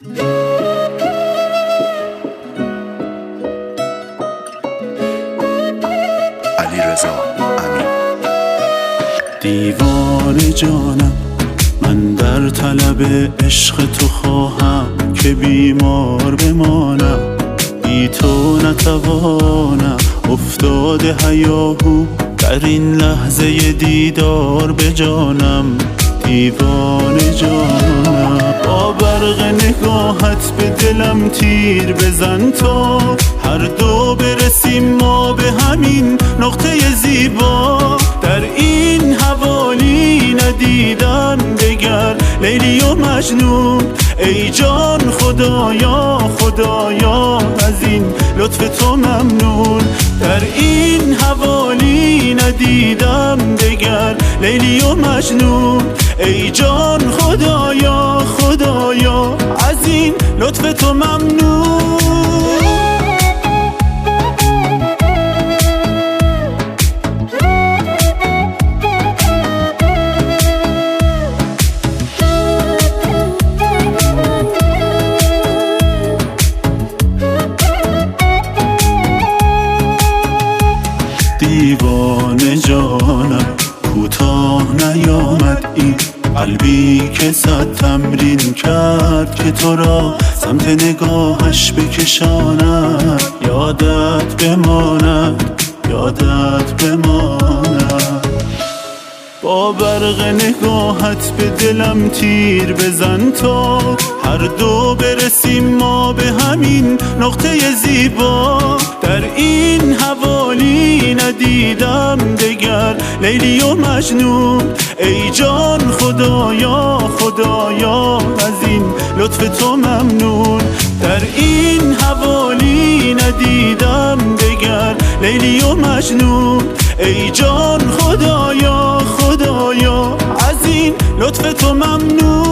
علیرضا امین. دیوانه جانم، من در طلب عشق تو خواهم که بیمار بمانم، بی تو نتوانم. افتاده هیاهو در این لحظه دیدار به جانم، دیوانه جانم. با برق نگاهت به دلم تیر بزن تا هر دو برسیم ما به همین نقطه زیبا. در این حوالی ندیدم دگر لیلی و مجنون، ای جان خدایا خدایا از این لطف تو ممنون. در این حوالی ندیدم دگر لیلی و مجنون، ای جان خدایا خدایا از این لطف تو ممنون. دیوانه جانم، کوتاه نیامد این قلبی که صد تمرین کرد که تو را سمت نگاهش بکشاند. یادت بماند، یادت بماند. با برق نگاهت به دلم تیر بزن تا هر دو برسیم ما به همین نقطه زیبا. در این حوالی ندیدم دگر لیلی و مجنون، ای جان خدایا خدایا از این لطف تو ممنون. در این حوالی ندیدم دگر لیلی و مجنون، ای جان خدایا خدایا از این لطف تو ممنون.